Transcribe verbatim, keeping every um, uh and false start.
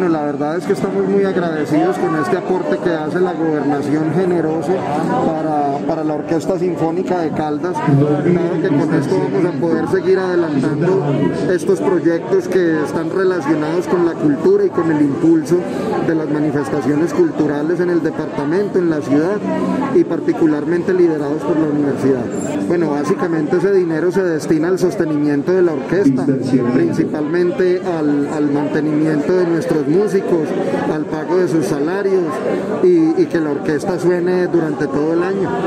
Bueno, la verdad es que estamos muy agradecidos con este aporte que hace la gobernación generoso para, para la Orquesta Sinfónica de Caldas, dado que con esto vamos a poder seguir adelantando estos proyectos que están relacionados con la cultura y con el impulso de las manifestaciones culturales en el departamento, en la ciudad y particularmente liderados por la universidad. Bueno, básicamente ese dinero se destina al sostenimiento de la orquesta, principalmente al, al mantenimiento de nuestros músicos, al pago de sus salarios y, y que la orquesta suene durante todo el año.